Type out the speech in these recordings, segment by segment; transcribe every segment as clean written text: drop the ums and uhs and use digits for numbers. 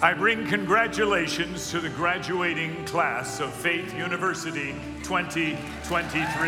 I bring congratulations to the graduating class of Faith University 2023.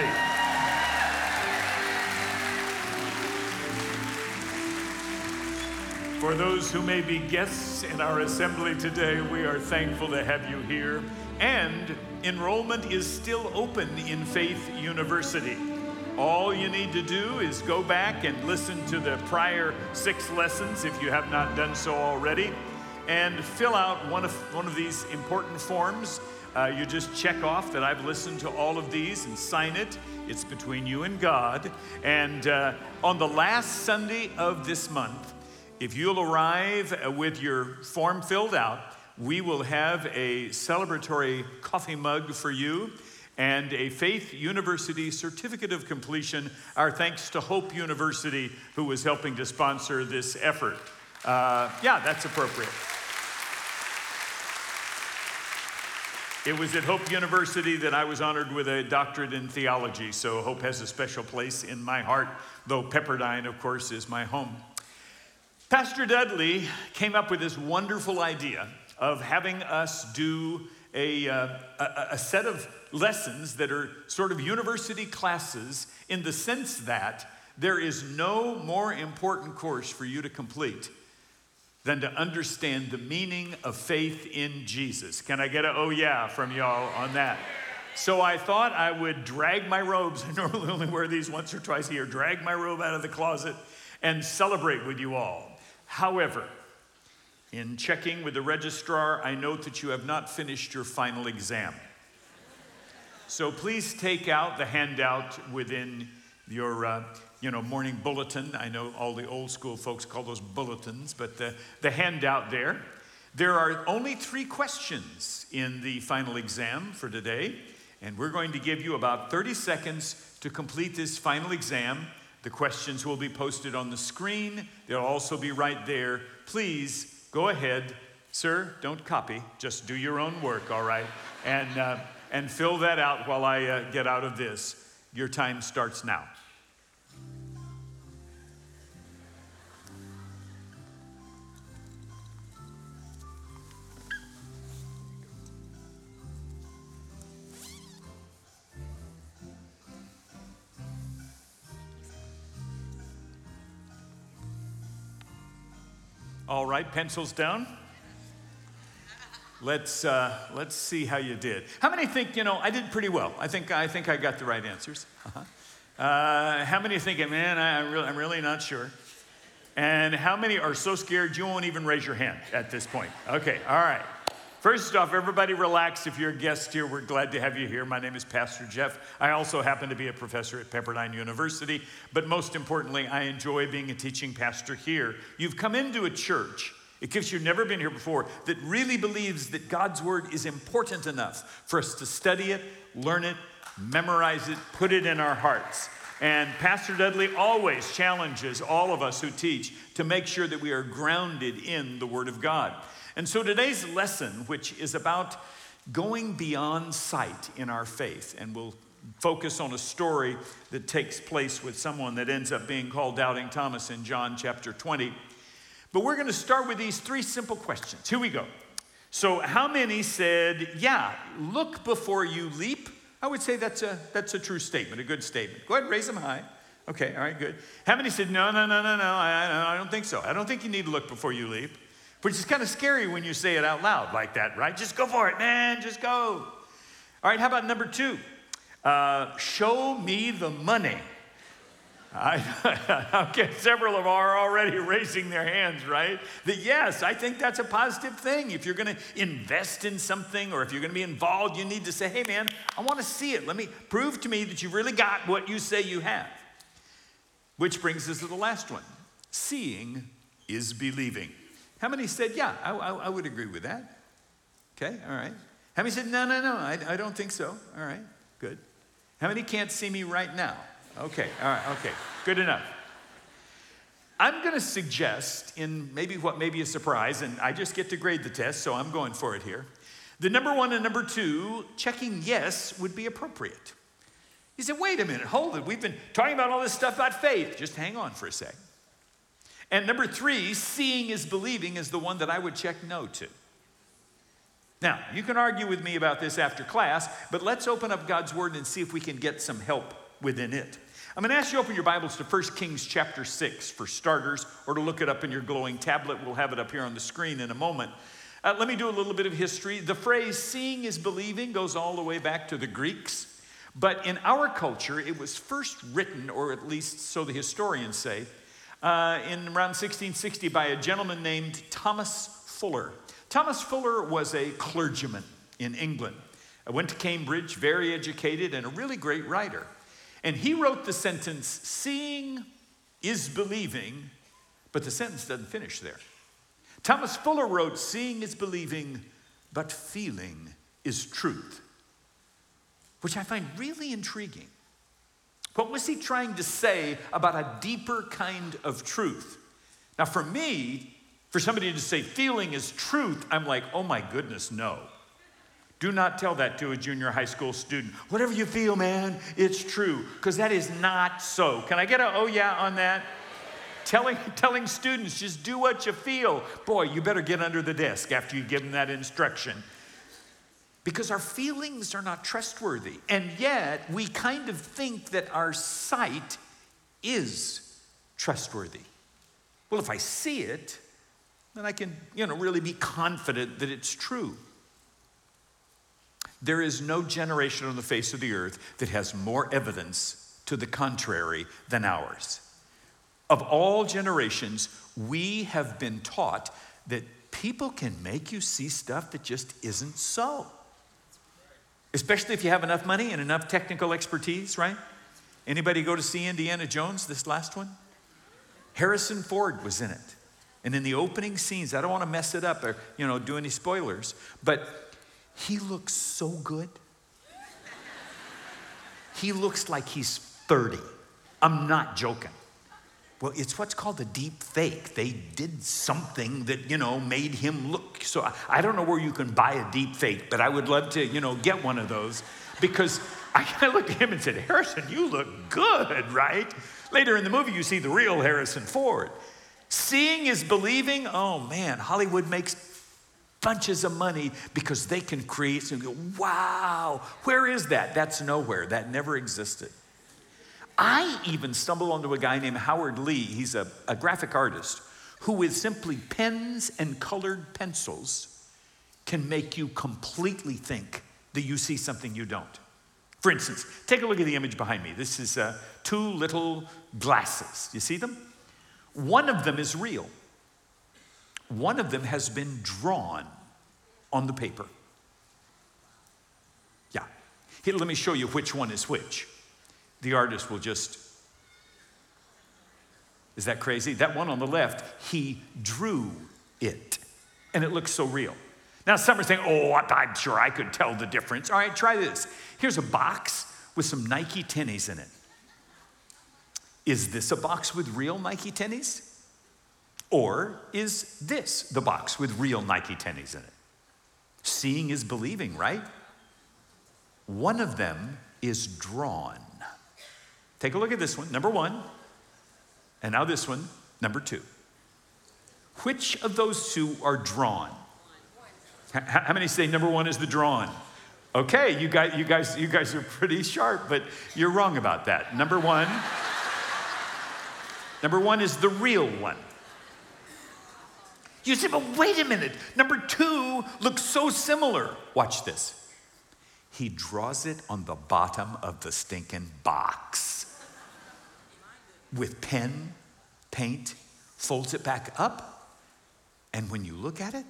For those who may be guests in our assembly today, we are thankful to have you here. And enrollment is still open in Faith University. All you need to do is go back and listen to the prior 6 lessons if you have not done so already, and fill out one of these important forms. You just check off that I've listened to all of these and sign it. It's between you and God. And on the last Sunday of this month, if you'll arrive with your form filled out, we will have a celebratory coffee mug for you and a Faith University certificate of completion. Our thanks to Hope University, who was helping to sponsor this effort. Yeah, that's appropriate. It was at Hope University that I was honored with a doctorate in theology, so Hope has a special place in my heart, though Pepperdine, of course, is my home. Pastor Dudley came up with this wonderful idea of having us do a set of lessons that are sort of university classes, in the sense that there is no more important course for you to complete than to understand the meaning of faith in Jesus. Can I get a oh yeah from y'all on that? So I thought I would drag my robes, I normally only wear these once or twice a year, drag my robe out of the closet and celebrate with you all. However, in checking with the registrar, I note that you have not finished your final exam. So please take out the handout within your morning bulletin. I know all the old school folks call those bulletins, but the handout there. There are only 3 questions in the final exam for today, and we're going to give you about 30 seconds to complete this final exam. The questions will be posted on the screen. They'll also be right there. Please go ahead. Sir, don't copy. Just do your own work, all right? And fill that out while I get out of this. Your time starts now. All right, pencils down. Let's see how you did. How many think, I did pretty well? I think I got the right answers. How many are thinking, man, I'm really not sure? And how many are so scared you won't even raise your hand at this point? Okay, all right. First off, everybody relax. If you're a guest here, we're glad to have you here. My name is Pastor Jeff. I also happen to be a professor at Pepperdine University, but most importantly, I enjoy being a teaching pastor here. You've come into a church, in case you've never been here before, that really believes that God's word is important enough for us to study it, learn it, memorize it, put it in our hearts. And Pastor Dudley always challenges all of us who teach to make sure that we are grounded in the Word of God. And so today's lesson, which is about going beyond sight in our faith, and we'll focus on a story that takes place with someone that ends up being called Doubting Thomas in John chapter 20. But we're going to start with these 3 simple questions. Here we go. So how many said, yeah, look before you leap? I would say that's a true statement, a good statement. Go ahead, raise them high. Okay, all right, good. How many said, no, I don't think so. I don't think you need to look before you leap. Which is kind of scary when you say it out loud like that, right? Just go for it, man, just go. All right, how about number 2? Show me the money. Okay, several of are already raising their hands, right? That yes, I think that's a positive thing. If you're going to invest in something, or if you're going to be involved, you need to say, hey man, I want to see it. Let me prove to me that you've really got what you say you have. Which brings us to the last one. Seeing is believing. How many said, yeah, I would agree with that? Okay, all right. How many said, no, I don't think so? All right, good. How many can't see me right now? Okay, all right, okay, good enough. I'm going to suggest, in maybe what may be a surprise, and I just get to grade the test, so I'm going for it here. The number 1 and number 2, checking yes would be appropriate. You said, wait a minute, hold it. We've been talking about all this stuff about faith. Just hang on for a sec. And number 3, seeing is believing, is the one that I would check no to. Now, you can argue with me about this after class, but let's open up God's Word and see if we can get some help within it. I'm going to ask you to open your Bibles to 1 Kings chapter 6 for starters, or to look it up in your glowing tablet. We'll have it up here on the screen in a moment. Let me do a little bit of history. The phrase seeing is believing goes all the way back to the Greeks. But in our culture, it was first written, or at least so the historians say, in around 1660 by a gentleman named Thomas Fuller. Thomas Fuller was a clergyman in England. Went to Cambridge, very educated, and a really great writer. And he wrote the sentence, seeing is believing, but the sentence doesn't finish there. Thomas Fuller wrote, seeing is believing, but feeling is truth, which I find really intriguing. What was he trying to say about a deeper kind of truth? Now, for me, for somebody to say feeling is truth, I'm like, oh my goodness, no. Do not tell that to a junior high school student. Whatever you feel, man, it's true. Because that is not so. Can I get a oh yeah on that? Telling students, just do what you feel. Boy, you better get under the desk after you give them that instruction. Because our feelings are not trustworthy. And yet, we kind of think that our sight is trustworthy. Well, if I see it, then I can, really be confident that it's true. There is no generation on the face of the earth that has more evidence to the contrary than ours. Of all generations, we have been taught that people can make you see stuff that just isn't so. Especially if you have enough money and enough technical expertise, right? Anybody go to see Indiana Jones, this last one? Harrison Ford was in it. And in the opening scenes, I don't want to mess it up or, do any spoilers, but he looks so good. He looks like he's 30. I'm not joking. Well, it's what's called a deep fake. They did something that, made him look. So I don't know where you can buy a deep fake, but I would love to, get one of those because I looked at him and said, Harrison, you look good, right? Later in the movie, you see the real Harrison Ford. Seeing is believing. Oh man, Hollywood makes bunches of money because they can create and go, wow, where is that? That's nowhere. That never existed. I even stumbled onto a guy named Howard Lee. He's a graphic artist who with simply pens and colored pencils can make you completely think that you see something you don't. For instance, take a look at the image behind me. This is two little glasses. You see them? One of them is real. One of them has been drawn on the paper. Yeah. Here, let me show you which one is which. The artist will just, is that crazy? That one on the left, he drew it. And it looks so real. Now some are saying, I'm sure I could tell the difference. All right, try this. Here's a box with some Nike tennies in it. Is this a box with real Nike tennies? Or is this the box with real Nike tennies in it? Seeing is believing, right? One of them is drawn. Take a look at this one, number one. And now this one, number two. Which of those two are drawn? How many say number one is the drawn? Okay, you guys are pretty sharp, but you're wrong about that. Number one is the real one. You say, but wait a minute. Number two looks so similar. Watch this. He draws it on the bottom of the stinking box with pen, paint, folds it back up, and when you look at it,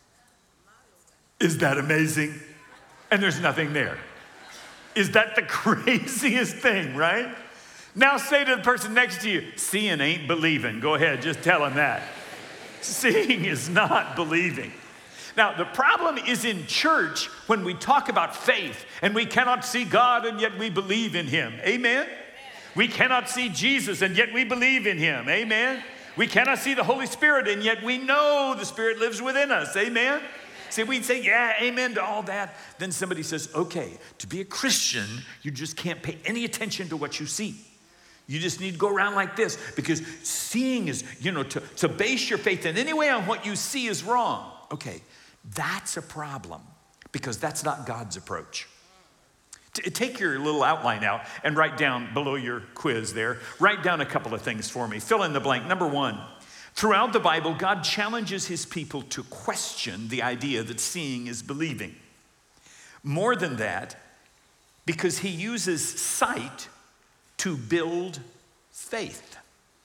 is that amazing? And there's nothing there. Is that the craziest thing, right? Now say to the person next to you, seeing ain't believing. Go ahead, just tell them that. Seeing is not believing. Now, the problem is in church when we talk about faith and we cannot see God and yet we believe in him. Amen? We cannot see Jesus and yet we believe in him. Amen? We cannot see the Holy Spirit and yet we know the Spirit lives within us. Amen? See, we'd say, yeah, amen to all that. Then somebody says, okay, to be a Christian, you just can't pay any attention to what you see. You just need to go around like this because seeing is, to base your faith in any way on what you see is wrong. Okay, that's a problem. because that's not God's approach. Take your little outline out and write down below your quiz there, write down a couple of things for me. Fill in the blank. Number one, throughout the Bible, God challenges his people to question the idea that seeing is believing. More than that, because he uses sight to build faith.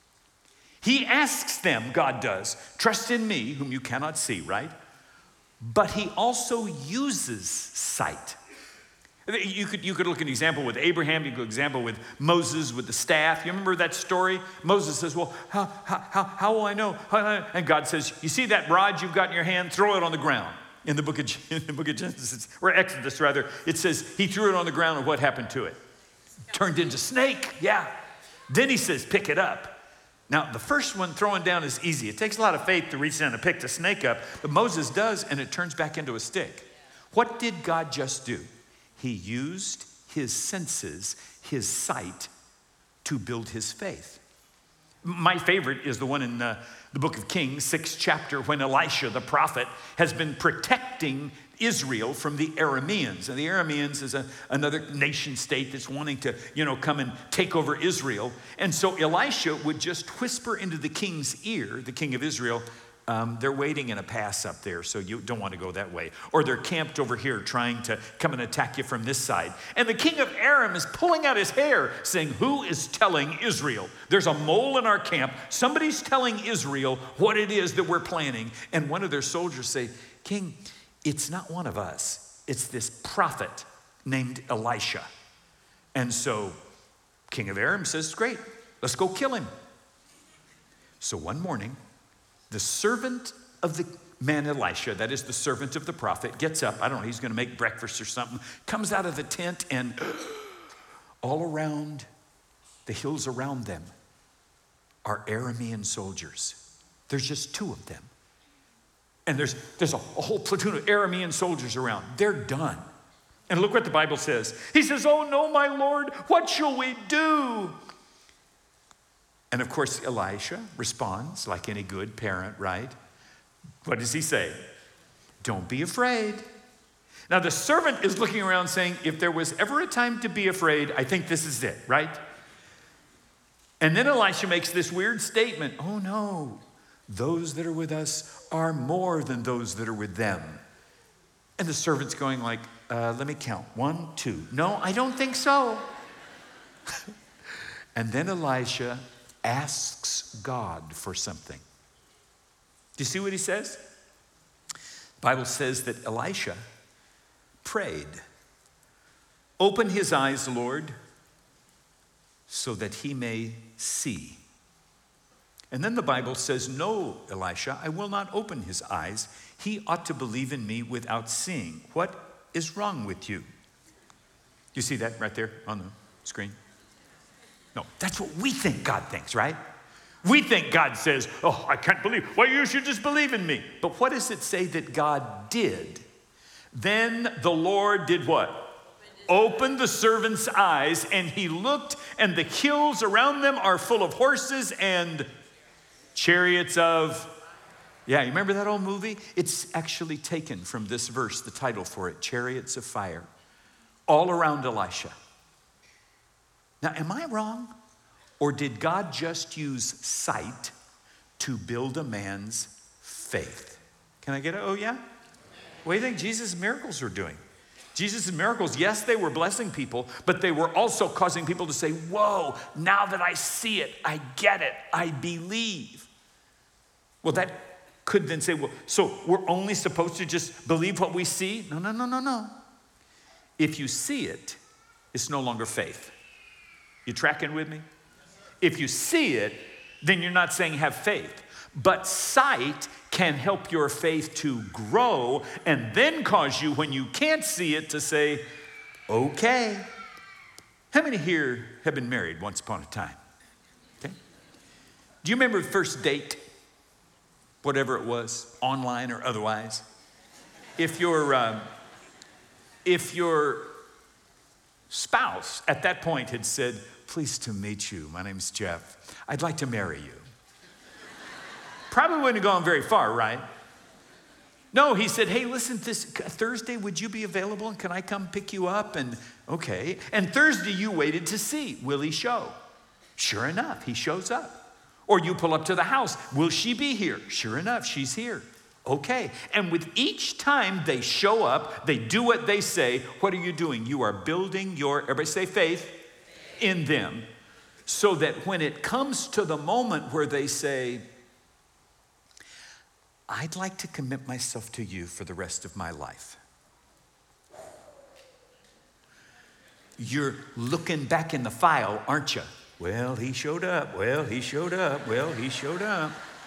He asks them, God does, trust in me, whom you cannot see, right? But he also uses sight. You could look at an example with Abraham, you could example with Moses with the staff. You remember that story? Moses says, well, how will I know? And God says, you see that rod you've got in your hand? Throw it on the ground. In the book of Genesis, or Exodus rather, it says he threw it on the ground and what happened to it? Turned into snake, yeah. Then he says, pick it up. Now, the first one, throwing down, is easy. It takes a lot of faith to reach down and pick the snake up, but Moses does, and it turns back into a stick. What did God just do? He used his senses, his sight, to build his faith. My favorite is the one in the book of Kings, 6th chapter, when Elisha, the prophet, has been protecting Israel from the Arameans. And the Arameans is another nation state that's wanting to, come and take over Israel. And so Elisha would just whisper into the king's ear, the king of Israel, they're waiting in a pass up there, so you don't want to go that way. Or they're camped over here trying to come and attack you from this side. And the king of Aram is pulling out his hair saying, who is telling Israel? There's a mole in our camp. Somebody's telling Israel what it is that we're planning. And one of their soldiers say, King, it's not one of us. It's this prophet named Elisha. And so king of Aram says, great, let's go kill him. So one morning, the servant of the man Elisha, that is the servant of the prophet, gets up. I don't know, he's going to make breakfast or something, comes out of the tent, and all around the hills around them are Aramean soldiers. There's just two of them. And there's a whole platoon of Aramean soldiers around. They're done. And look what the Bible says. He says, oh no, my Lord, what shall we do? And of course, Elisha responds like any good parent, right? What does he say? Don't be afraid. Now, the servant is looking around saying, if there was ever a time to be afraid, I think this is it, right? And then Elisha makes this weird statement. Oh no, those that are with us are more than those that are with them. And the servant's going like, let me count. 1, 2. No, I don't think so. And then Elisha asks God for something. Do you see what he says? The Bible says that Elisha prayed, open his eyes, Lord, so that he may see. And then the Bible says, no, Elisha, I will not open his eyes. He ought to believe in me without seeing. What is wrong with you? You see that right there on the screen? No, that's what we think God thinks, right? We think God says, oh, I can't believe. Well, you should just believe in me. But what does it say that God did? Then the Lord did what? Opened the servant's eyes, and he looked, and the hills around them are full of horses and chariots of... Yeah, you remember that old movie? It's actually taken from this verse, the title for it, Chariots of Fire, all around Elisha. Now, am I wrong? Or did God just use sight to build a man's faith? Can I get it? Oh, yeah? What do you think Jesus' miracles were doing? Jesus' miracles, yes, they were blessing people, but they were also causing people to say, whoa, now that I see it, I get it, I believe. Well, that could then say, well, so we're only supposed to just believe what we see? No. If you see it, it's no longer faith. You tracking with me? If you see it, then you're not saying have faith. But sight can help your faith to grow and then cause you, when you can't see it, to say, okay. How many here have been married once upon a time? Okay. Do you remember the first date? Whatever it was, online or otherwise. If your spouse at that point had said, pleased to meet you, my name's Jeff, I'd like to marry you. Probably wouldn't have gone very far, right? No, he said, hey, listen, this Thursday, would you be available? And can I come pick you up? And okay. And Thursday, you waited to see, will he show? Sure enough, he shows up. Or you pull up to the house, will she be here? Sure enough, she's here. Okay. And with each time they show up, they do what they say, what are you doing? You are building your, everybody say faith, in them. So that when it comes to the moment where they say, I'd like to commit myself to you for the rest of my life. You're looking back in the file, aren't you? Well, he showed up. Well, he showed up. Well, he showed up.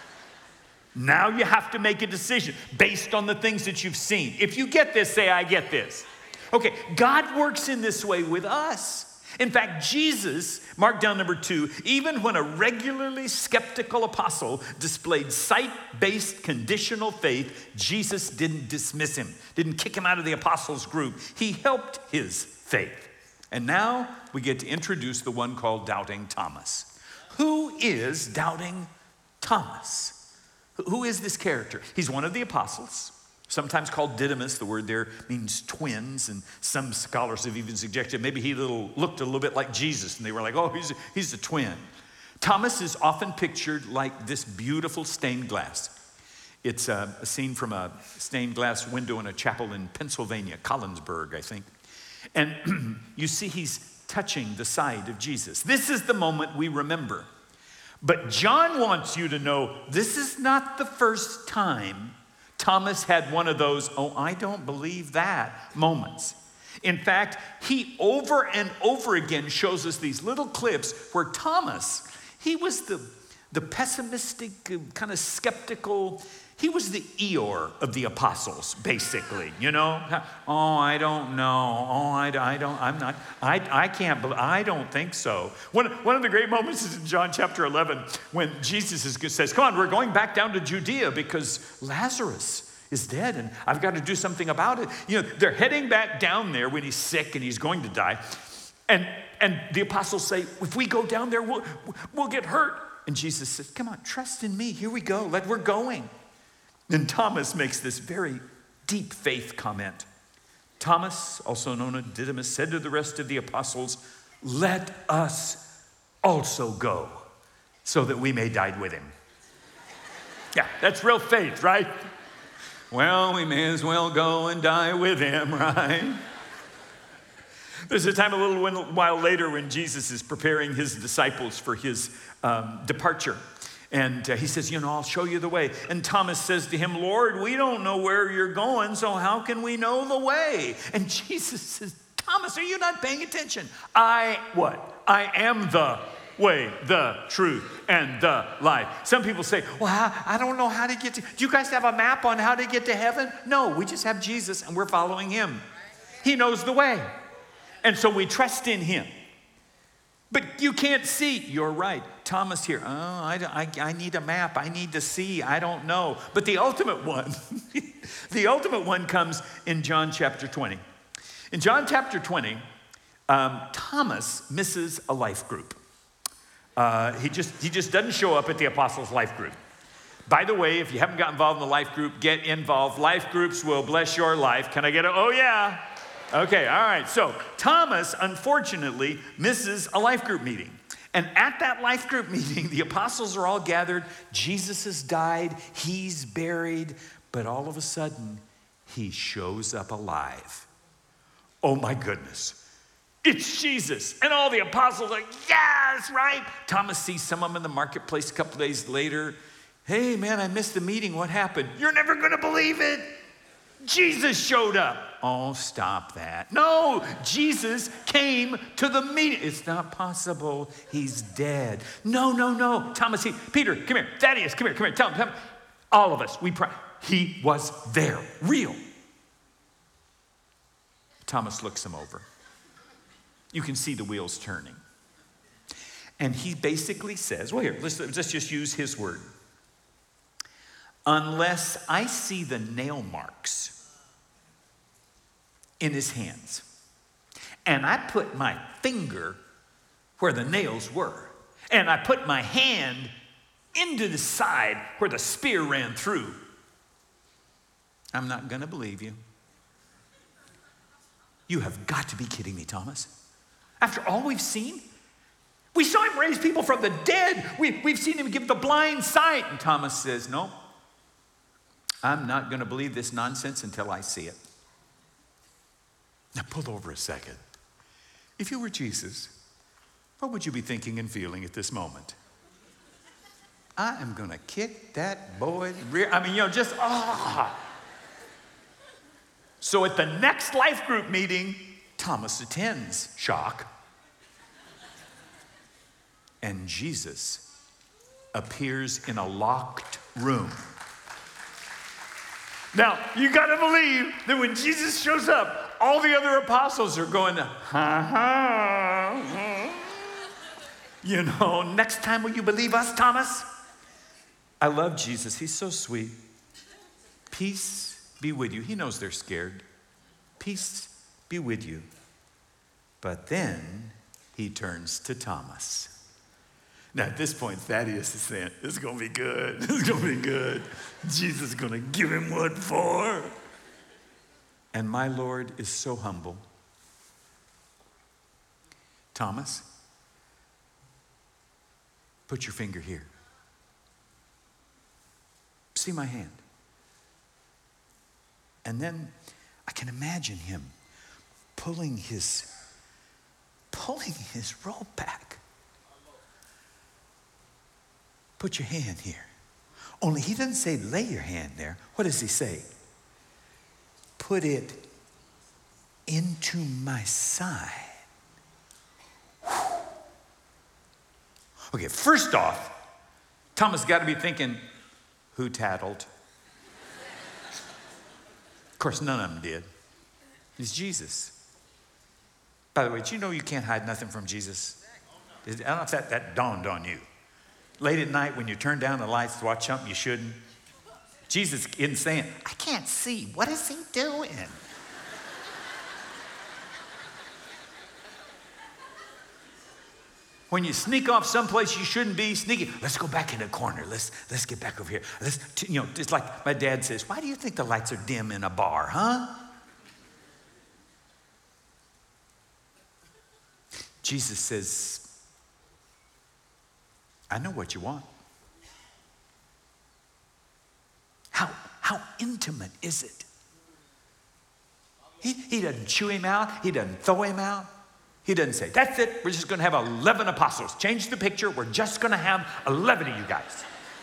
Now you have to make a decision based on the things that you've seen. If you get this, say, I get this. Okay, God works in this way with us. In fact, Jesus, mark down number 2, even when a regularly skeptical apostle displayed sight-based conditional faith, Jesus didn't dismiss him, didn't kick him out of the apostles' group. He helped his faith. And now we get to introduce the one called Doubting Thomas. Who is Doubting Thomas? Who is this character? He's one of the apostles. Sometimes called Didymus, the word there means twins, and some scholars have even suggested maybe he looked a little bit like Jesus, and they were like, oh, he's a twin. Thomas is often pictured like this beautiful stained glass. It's a scene from a stained glass window in a chapel in Pennsylvania, Collinsburg, I think. And you see he's touching the side of Jesus. This is the moment we remember. But John wants you to know this is not the first time Thomas had one of those, oh, I don't believe that moments. In fact, he over and over again shows us these little clips where Thomas, he was the pessimistic, kind of skeptical, he was the Eeyore of the apostles, basically, you know? Oh, I don't know. Oh, I can't believe, I don't think so. One of the great moments is in John chapter 11 when Jesus says, come on, we're going back down to Judea because Lazarus is dead and I've got to do something about it. You know, they're heading back down there when he's sick and he's going to die. And the apostles say, if we go down there, we'll get hurt. And Jesus says, come on, trust in me. Here we go. We're going. And Thomas makes this very deep faith comment. Thomas, also known as Didymus, said to the rest of the apostles, let us also go so that we may die with him. Yeah, that's real faith, right? Well, we may as well go and die with him, right? There's a time a little while later when Jesus is preparing his disciples for his departure. And he says, you know, I'll show you the way. And Thomas says to him, Lord, we don't know where you're going, so how can we know the way? And Jesus says, Thomas, are you not paying attention? I am the way, the truth, and the life. Some people say, well, I don't know how to get to, do you guys have a map on how to get to heaven? No, we just have Jesus and we're following him. He knows the way. And so we trust in him. But you can't see. You're right. Thomas here, I need a map. I need to see. I don't know. But the ultimate one, the ultimate one comes in John chapter 20. In John chapter 20, Thomas misses a life group. He just doesn't show up at the apostles' life group. By the way, if you haven't got involved in the life group, get involved. Life groups will bless your life. Can I get a, oh yeah. Okay, all right. So Thomas, unfortunately, misses a life group meeting. And at that life group meeting, the apostles are all gathered. Jesus has died. He's buried. But all of a sudden, he shows up alive. Oh my goodness. It's Jesus. And all the apostles are like, yes, right? Thomas sees some of them in the marketplace a couple days later. Hey, man, I missed the meeting. What happened? You're never going to believe it. Jesus showed up. Oh, stop that. No, Jesus came to the meeting. It's not possible. He's dead. No. Thomas, Peter, come here. Thaddeus, come here. Tell him. All of us, we pray. He was there, real. Thomas looks him over. You can see the wheels turning. And he basically says, well, here, let's just use his word. Unless I see the nail marks in his hands, and I put my finger where the nails were, and I put my hand into the side where the spear ran through, I'm not going to believe you. You have got to be kidding me, Thomas. After all we've seen? We saw him raise people from the dead. We've seen him give the blind sight. And Thomas says, no, I'm not going to believe this nonsense until I see it. Now pull over a second. If you were Jesus, what would you be thinking and feeling at this moment? I am going to kick that boy's rear. So at the next life group meeting, Thomas attends. Shock. And Jesus appears in a locked room. Now, you got to believe that when Jesus shows up, all the other apostles are going, ha ha. Next time will you believe us, Thomas? I love Jesus. He's so sweet. Peace be with you. He knows they're scared. Peace be with you. But then he turns to Thomas. Now, at this point, Thaddeus is saying, this is going to be good. This is going to be good. Jesus is going to give him what for. And my Lord is so humble. Thomas, put your finger here. See my hand. And then I can imagine him pulling his robe back. Put your hand here. Only he doesn't say lay your hand there. What does he say? Put it into my side. Whew. Okay, first off, Thomas got to be thinking, who tattled? Of course, none of them did. It's Jesus. By the way, do you know you can't hide nothing from Jesus? I don't know if that dawned on you. Late at night when you turn down the lights to watch something you shouldn't, Jesus isn't saying, I can't see. What is he doing? When you sneak off someplace you shouldn't be sneaking, let's go back in the corner. Let's get back over here. Just like my dad says, why do you think the lights are dim in a bar, huh? Jesus says, I know what you want. How intimate is it? He doesn't chew him out. He doesn't throw him out. He doesn't say, that's it. We're just going to have 11 apostles. Change the picture. We're just going to have 11 of you guys.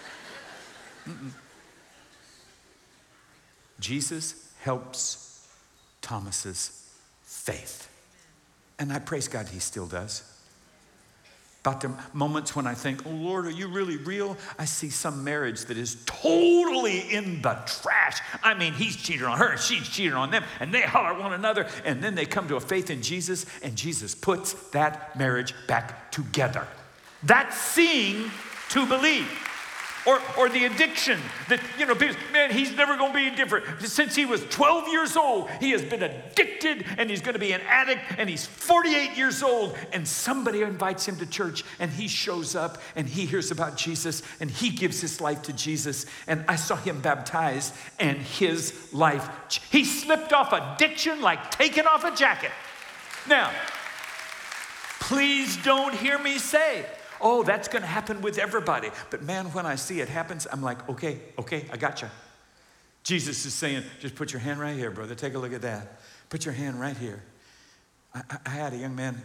Jesus helps Thomas's faith. And I praise God he still does. About the moments when I think, oh Lord, are you really real? I see some marriage that is totally in the trash. I mean, he's cheated on her, she's cheated on them, and they holler at one another, and then they come to a faith in Jesus, and Jesus puts that marriage back together. That's seeing to believe. Or the addiction that, people, man, he's never going to be different. Since he was 12 years old, he has been addicted and he's going to be an addict and he's 48 years old and somebody invites him to church and he shows up and he hears about Jesus and he gives his life to Jesus. And I saw him baptized and his life, he slipped off addiction like taking off a jacket. Now, please don't hear me say, oh, that's going to happen with everybody. But man, when I see it happens, I'm like, okay, I got you. Jesus is saying, just put your hand right here, brother. Take a look at that. Put your hand right here. I had a young man,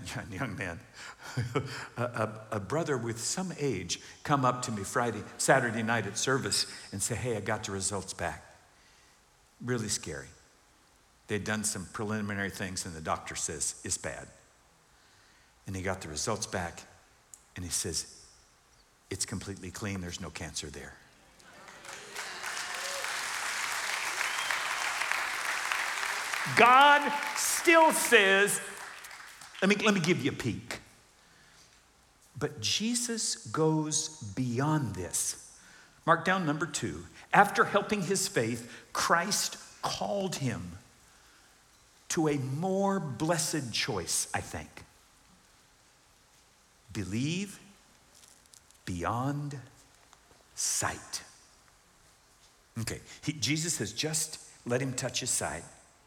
a brother with some age come up to me Saturday night at service and say, hey, I got the results back. Really scary. They'd done some preliminary things and the doctor says, it's bad. And he got the results back. And he says, it's completely clean. There's no cancer there. God still says, let me give you a peek. But Jesus goes beyond this. Mark down number 2. After helping his faith, Christ called him to a more blessed choice, I think. Believe beyond sight. Okay, Jesus has just let him touch his side.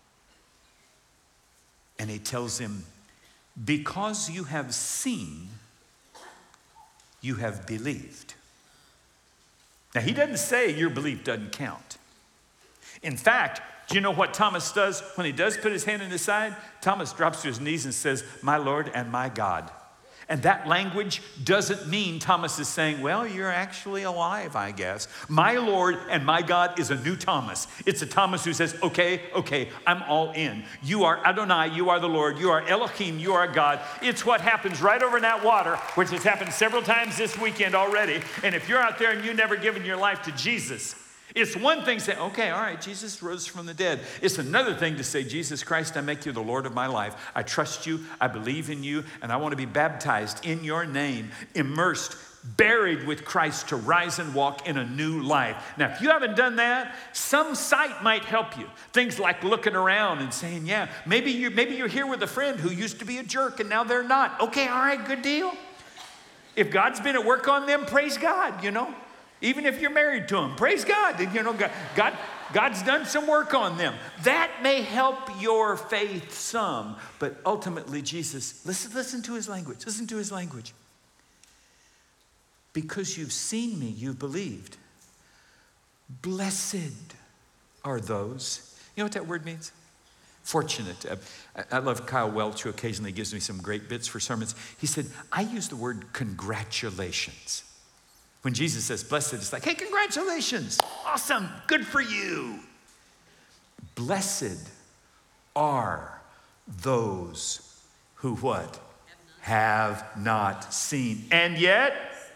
And he tells him, because you have seen, you have believed. Now, he doesn't say your belief doesn't count. In fact, do you know what Thomas does when he does put his hand in his side? Thomas drops to his knees and says, my Lord and my God. And that language doesn't mean Thomas is saying, well, you're actually alive, I guess. My Lord and my God is a new Thomas. It's a Thomas who says, okay, I'm all in. You are Adonai, you are the Lord, you are Elohim, you are God. It's what happens right over in that water, which has happened several times this weekend already. And if you're out there and you've never given your life to Jesus, it's one thing to say, okay, all right, Jesus rose from the dead. It's another thing to say, Jesus Christ, I make you the Lord of my life. I trust you, I believe in you, and I want to be baptized in your name, immersed, buried with Christ to rise and walk in a new life. Now, if you haven't done that, some sight might help you. Things like looking around and saying, yeah, maybe you're here with a friend who used to be a jerk and now they're not. Okay, all right, good deal. If God's been at work on them, praise God, you know. Even if you're married to them, praise God. You know, God's done some work on them. That may help your faith some, but ultimately Jesus, listen to his language. Listen to his language. Because you've seen me, you've believed. Blessed are those. You know what that word means? Fortunate. I love Kyle Welch, who occasionally gives me some great bits for sermons. He said, I use the word congratulations. When Jesus says blessed, it's like, hey, congratulations. Awesome. Good for you. Blessed are those who what? Have not seen. And yet?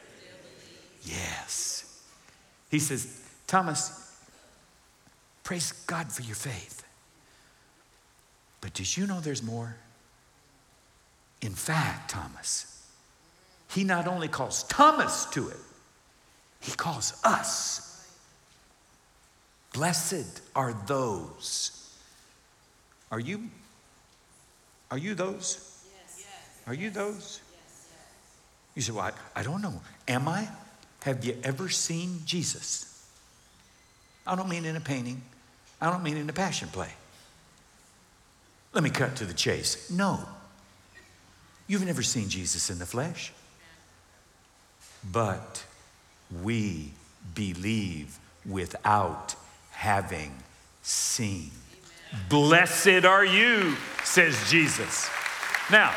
Yes. He says, Thomas, praise God for your faith. But did you know there's more? In fact, Thomas, he not only calls Thomas to it, he calls us. Blessed are those. Are you those? Yes. Are you those? Yes. You say, well, I don't know. Am I? Have you ever seen Jesus? I don't mean in a painting. I don't mean in a passion play. Let me cut to the chase. No. You've never seen Jesus in the flesh. But we believe without having seen. Amen. Blessed are you, says Jesus. Now,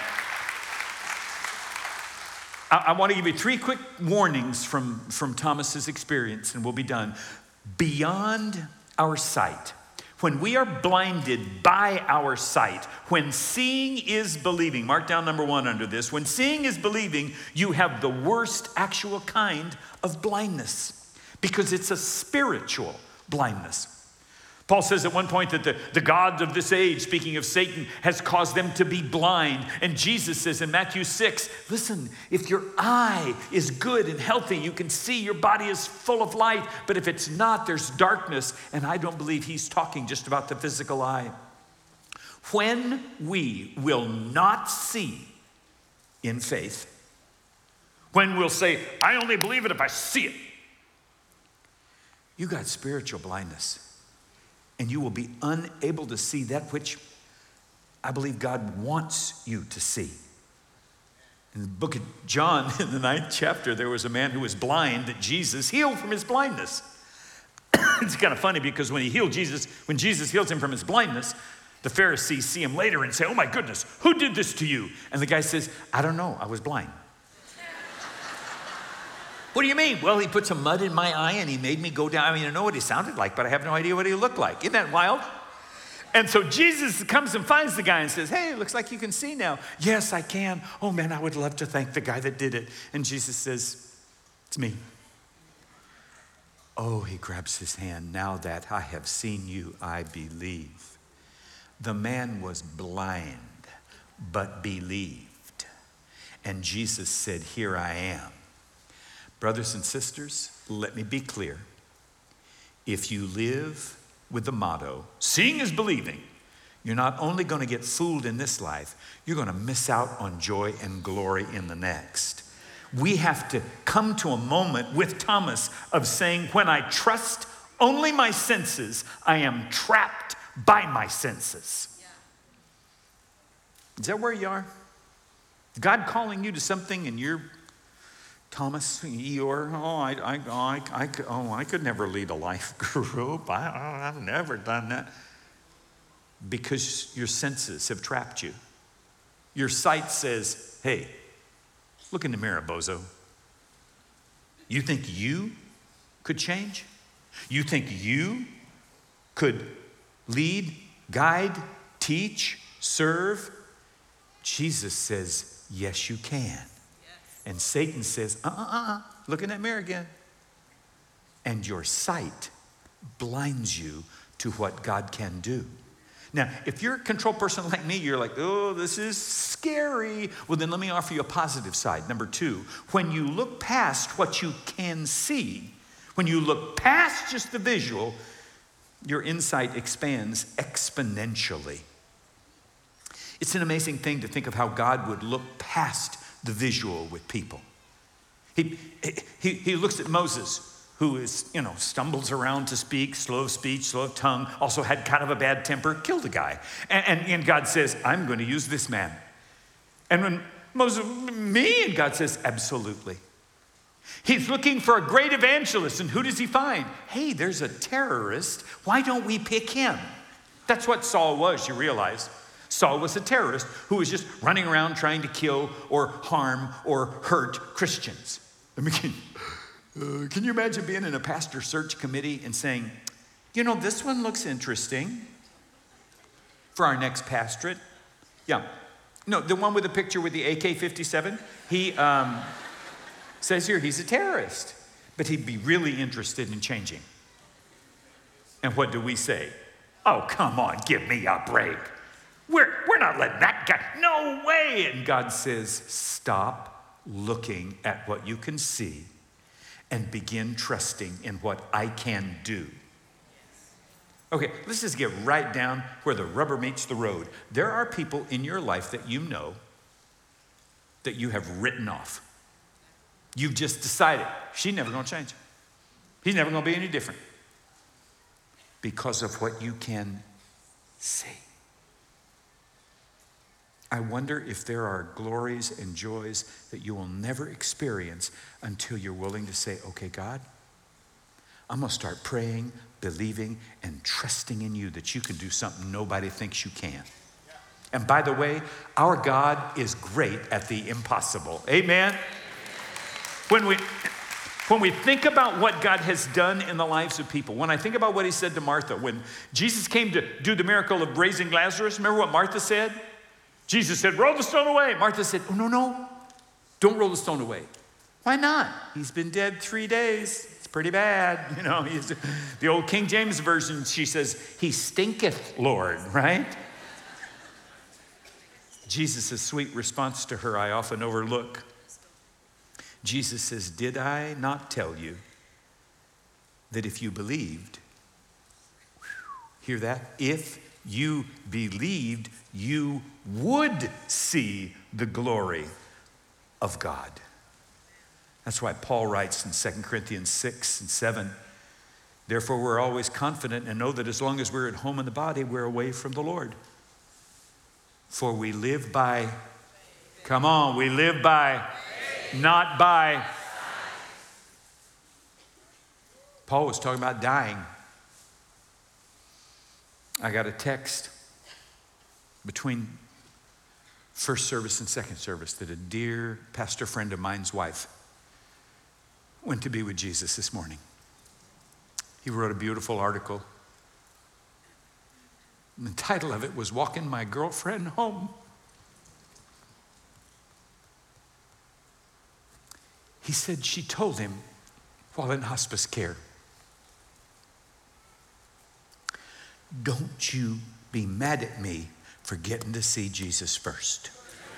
I want to give you 3 quick warnings from Thomas's experience, and we'll be done. Beyond our sight, when we are blinded by our sight, when seeing is believing, mark down number 1 under this, when seeing is believing, you have the worst actual kind of blindness because it's a spiritual blindness. Paul says at one point that the God of this age, speaking of Satan, has caused them to be blind. And Jesus says in Matthew 6, listen, if your eye is good and healthy, you can see your body is full of light. But if it's not, there's darkness. And I don't believe he's talking just about the physical eye. When we will not see in faith, when we'll say, I only believe it if I see it, you got spiritual blindness. And you will be unable to see that which I believe God wants you to see. In the book of John, in the 9th chapter, there was a man who was blind that Jesus healed from his blindness. It's kind of funny because when Jesus heals him from his blindness, the Pharisees see him later and say, oh my goodness, who did this to you? And the guy says, I don't know, I was blind. What do you mean? Well, he put some mud in my eye and he made me go down. I mean, I know what he sounded like, but I have no idea what he looked like. Isn't that wild? And so Jesus comes and finds the guy and says, hey, it looks like you can see now. Yes, I can. Oh man, I would love to thank the guy that did it. And Jesus says, it's me. Oh, he grabs his hand. Now that I have seen you, I believe. The man was blind, but believed. And Jesus said, here I am. Brothers and sisters, let me be clear. If you live with the motto, seeing is believing, you're not only going to get fooled in this life, you're going to miss out on joy and glory in the next. We have to come to a moment with Thomas of saying, when I trust Only my senses. I am trapped by my senses. Is that where you are? God calling you to something and you're Thomas, Eeyore, I could never lead a life group. I've never done that. Because your senses have trapped you. Your sight says, hey, look in the mirror, bozo. You think you could change? You think you could lead, guide, teach, serve? Jesus says, yes, you can. Yes. And Satan says, look in that mirror again. And your sight blinds you to what God can do. Now, if you're a control person like me, you're like, oh, this is scary. Well, then let me offer you a positive side. Number 2, when you look past what you can see, when you look past just the visual, your insight expands exponentially. It's an amazing thing to think of how God would look past the visual with people. He looks at Moses, who is, stumbles around to speak, slow of speech, slow of tongue, also had kind of a bad temper, killed a guy. And God says, I'm going to use this man. And when Moses, me? And God says, absolutely. He's looking for a great evangelist, and who does he find? Hey, there's a terrorist. Why don't we pick him? That's what Saul was, you realize. Saul was a terrorist who was just running around trying to kill or harm or hurt Christians. Can you imagine being in a pastor search committee and saying, this one looks interesting for our next pastorate? Yeah. No, the one with the picture with the AK-57, he says here he's a terrorist, but he'd be really interested in changing. And what do we say? Oh, come on, give me a break. We're not letting that guy, no way. And God says, stop looking at what you can see and begin trusting in what I can do. Okay, let's just get right down where the rubber meets the road. There are people in your life that you know that you have written off. You've just decided, she's never going to change. He's never going to be any different. Because of what you can see. I wonder if there are glories and joys that you will never experience until you're willing to say, okay, God, I'm going to start praying, believing, and trusting in you that you can do something nobody thinks you can. And by the way, our God is great at the impossible. Amen? When we think about what God has done in the lives of people, when I think about what he said to Martha, when Jesus came to do the miracle of raising Lazarus, remember what Martha said? Jesus said, roll the stone away. Martha said, oh, no, don't roll the stone away. Why not? He's been dead 3 days. It's pretty bad. The old King James Version, she says, he stinketh, Lord, right? Jesus' sweet response to her, I often overlook. Jesus says, did I not tell you that if you believed, hear that? If you believed, you would see the glory of God. That's why Paul writes in 2 Corinthians 6 and 7, therefore we're always confident and know that as long as we're at home in the body, we're away from the Lord. For we live by, come on, we live by, not by. Paul was talking about dying. I got a text between first service and second service that a dear pastor friend of mine's wife went to be with Jesus this morning. He wrote a beautiful article. And the title of it was Walking My Girlfriend Home. He said she told him while in hospice care, don't you be mad at me for getting to see Jesus first.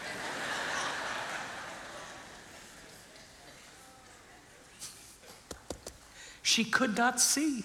She could not see,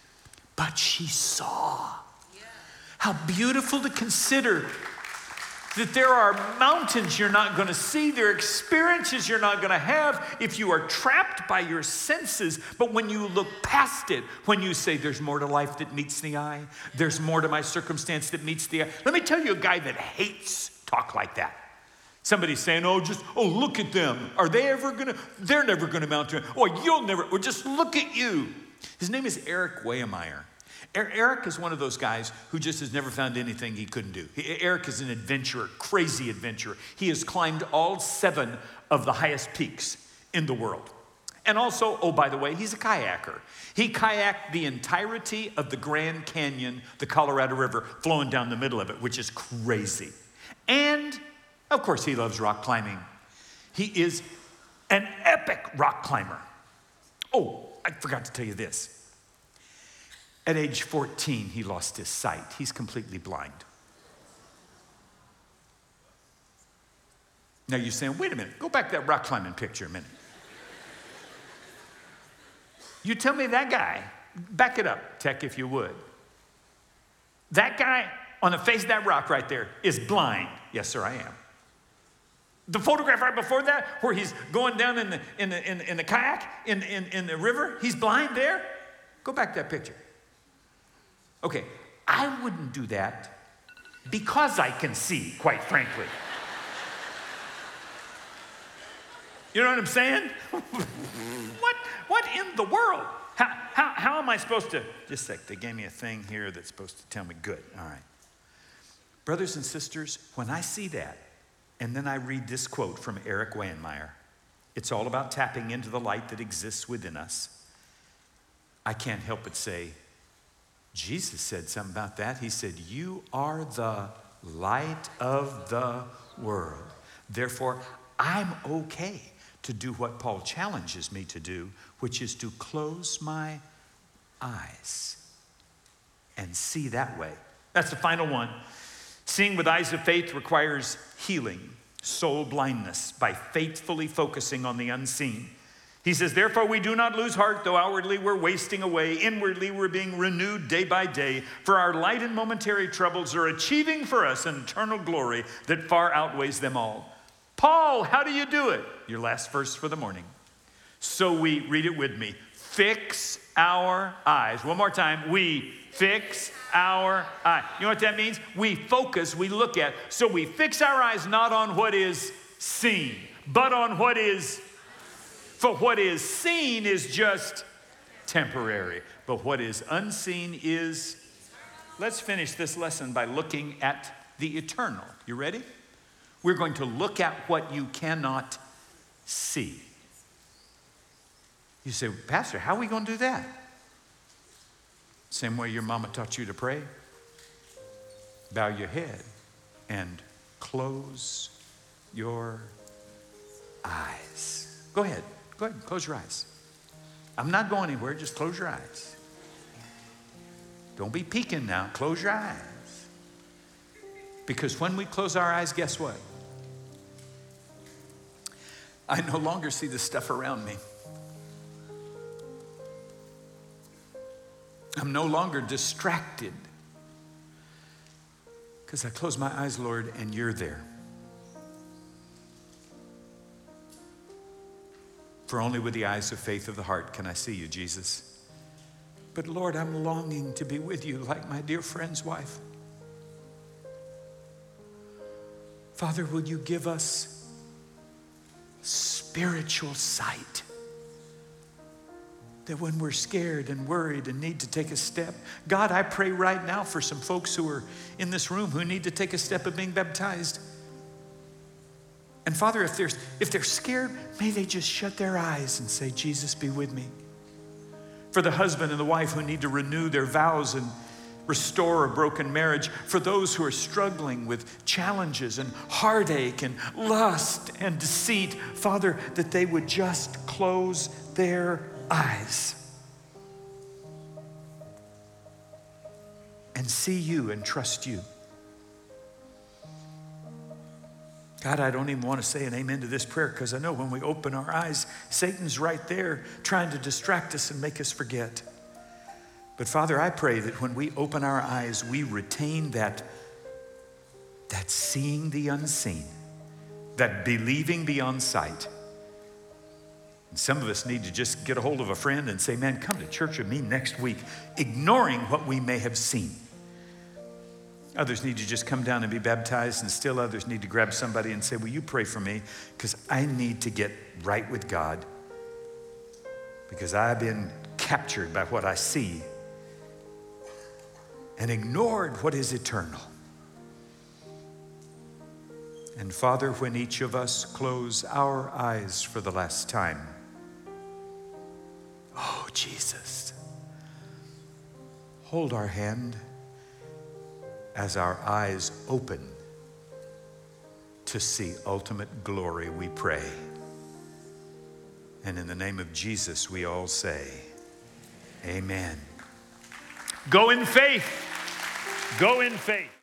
but she saw. How beautiful to consider That there are mountains you're not going to see, there are experiences you're not going to have if you are trapped by your senses. But when you look past it, when you say there's more to life that meets the eye, there's more to my circumstance that meets the eye. Let me tell you a guy that hates talk like that. Somebody's saying, look at them. Are they ever going to, they're never going to amount to it. You'll never, or just look at you. His name is Erik Weihenmayer. Erik is one of those guys who just has never found anything he couldn't do. Erik is an adventurer, crazy adventurer. He has climbed all 7 of the highest peaks in the world. And also, by the way, he's a kayaker. He kayaked the entirety of the Grand Canyon, the Colorado River, flowing down the middle of it, which is crazy. And, of course, he loves rock climbing. He is an epic rock climber. I forgot to tell you this. At age 14, he lost his sight. He's completely blind. Now you're saying, wait a minute, go back to that rock climbing picture a minute. You tell me that guy, back it up, Tech, if you would. That guy on the face of that rock right there is blind. Yes, sir, I am. The photograph right before that, where he's going down in the kayak, in the river, he's blind there. Go back to that picture. Okay, I wouldn't do that because I can see, quite frankly. You know what I'm saying? What in the world? How am I supposed to? Just a sec, they gave me a thing here that's supposed to tell me good. All right. Brothers and sisters, when I see that, and then I read this quote from Erik Weihenmayer, it's all about tapping into the light that exists within us. I can't help but say, Jesus said something about that. He said, you are the light of the world. Therefore, I'm okay to do what Paul challenges me to do, which is to close my eyes and see that way. That's the final one. Seeing with eyes of faith requires healing, soul blindness, by faithfully focusing on the unseen. He says, therefore we do not lose heart, though outwardly we're wasting away. Inwardly we're being renewed day by day. For our light and momentary troubles are achieving for us an eternal glory that far outweighs them all. Paul, how do you do it? Your last verse for the morning. So we, read it with me, fix our eyes. One more time. We fix our eyes. You know what that means? We focus, we look at. So we fix our eyes not on what is seen, but on what is. For what is seen is just temporary, but what is unseen is. Let's finish this lesson by looking at the eternal. You ready? We're going to look at what you cannot see. You say, Pastor, how are we going to do that? Same way your mama taught you to pray. Bow your head and close your eyes. Go ahead, close your eyes. I'm not going anywhere, just close your eyes. Don't be peeking now, close your eyes. Because when we close our eyes, guess what? I no longer see the stuff around me. I'm no longer distracted. Because I close my eyes, Lord, and you're there. For only with the eyes of faith of the heart can I see you, Jesus. But Lord, I'm longing to be with you like my dear friend's wife. Father, will you give us spiritual sight? That when we're scared and worried and need to take a step, God, I pray right now for some folks who are in this room who need to take a step of being baptized. And Father, if they're scared, may they just shut their eyes and say, Jesus, be with me. For the husband and the wife who need to renew their vows and restore a broken marriage, for those who are struggling with challenges and heartache and lust and deceit, Father, that they would just close their eyes and see you and trust you. God, I don't even want to say an amen to this prayer because I know when we open our eyes, Satan's right there trying to distract us and make us forget. But Father, I pray that when we open our eyes, we retain that that seeing the unseen, that believing beyond sight. And some of us need to just get a hold of a friend and say, man, come to church with me next week, ignoring what we may have seen. Others need to just come down and be baptized, and still others need to grab somebody and say, will you pray for me? Because I need to get right with God, because I've been captured by what I see and ignored what is eternal. And Father, when each of us close our eyes for the last time, oh, Jesus, hold our hand as our eyes open to see ultimate glory, we pray. And in the name of Jesus, we all say, amen. Go in faith. Go in faith.